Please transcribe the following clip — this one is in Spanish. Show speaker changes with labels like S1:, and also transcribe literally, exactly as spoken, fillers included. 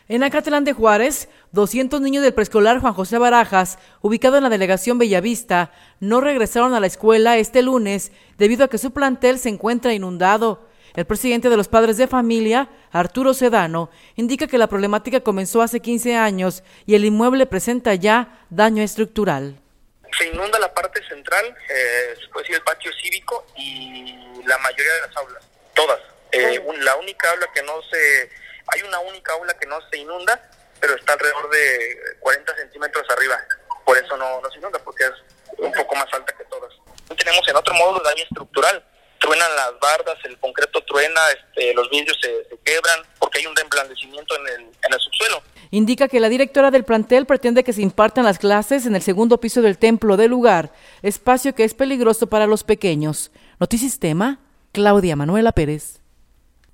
S1: En Acatlán de Juárez, doscientos niños del preescolar Juan José Barajas, ubicado en la delegación Bellavista, no regresaron a la escuela este lunes debido a que su plantel se encuentra inundado. El presidente de los padres de familia, Arturo Sedano, indica que la problemática comenzó hace quince años y el inmueble presenta ya daño estructural.
S2: Se inunda la parte central, eh, se puede decir el patio cívico y la mayoría de las aulas, todas. Eh, la única aula que no se, hay una única aula que no se inunda, pero está alrededor de cuarenta centímetros arriba. Por eso no, no se inunda, porque es un poco más alta que todas. Tenemos en otro módulo daño estructural. Truenan las bardas, el concreto truena, este, los vidrios se, se quebran porque hay un reblandecimiento en el, en el subsuelo.
S1: Indica que la directora del plantel pretende que se impartan las clases en el segundo piso del templo del lugar, espacio que es peligroso para los pequeños. Notisistema, Claudia Manuela Pérez.